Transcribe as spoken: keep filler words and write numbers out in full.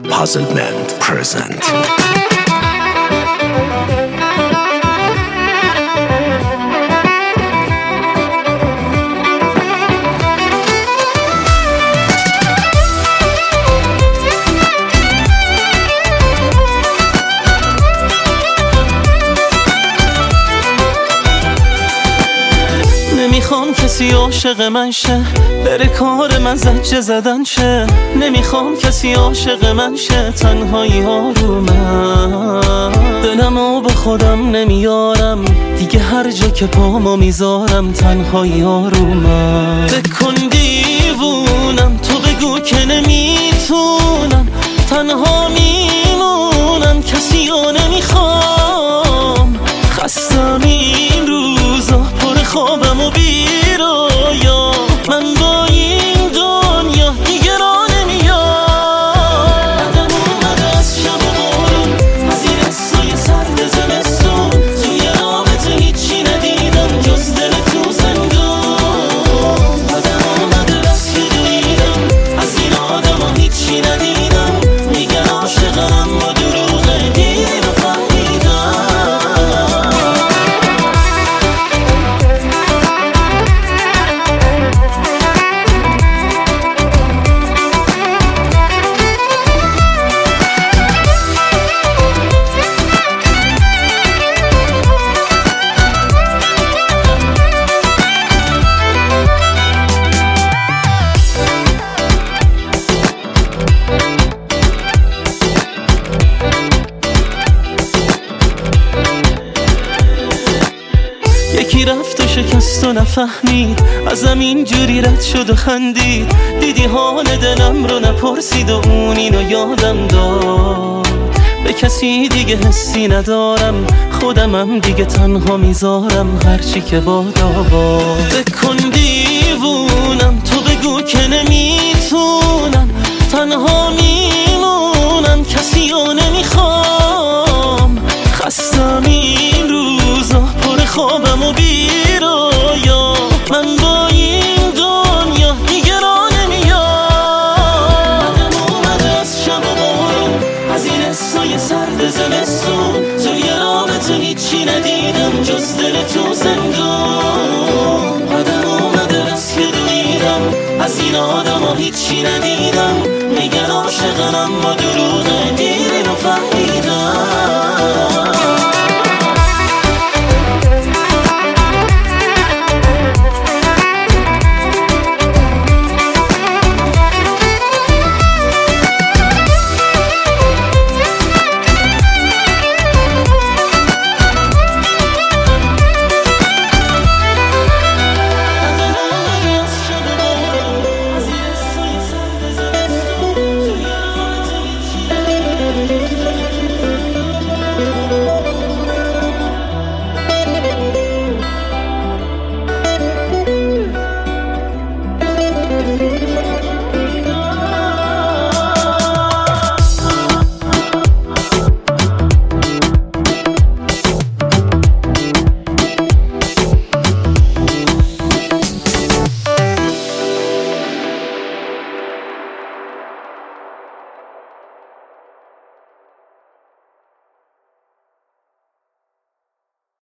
Puzzlement present. نمیخوام کسی عاشق من شه، بره کار من زجه زدن شه. نمیخوام کسی عاشق من شه، تنهایی ها رو من. دلمو به خودم نمیارم دیگه، هر جا که پامو میذارم تنهایی ها رو من. بکن دیوونم، تو بگو که نمیتونم، تنها میمونم، کسی ها نمیخوام. خستم این روزا، پر خوابم و بیرویا، من با این دنیا دیگه را نمیام. بعدم اومده از شب و بارون، از این حسای سرد زمستون، توی رابطه هیچی ندیدم جز دل تو زندون. بعدم اومده بس که دویدم، از این آدم ها هیچی ندیدم، میگن عاشقم و دروغه، دیر رو فهمیدم. یکی رفت و شکست و نفهمید، ازم اینجوری رد شد و خندید. دیدی حال دلم رو نپرسید و اون اینو یادم داد. به کسی دیگه حسی ندارم، خودمم دیگه تنها میذارم، هرچی که بادا باد. بکن دیوونم، تو بگو که نمیتونم، تنها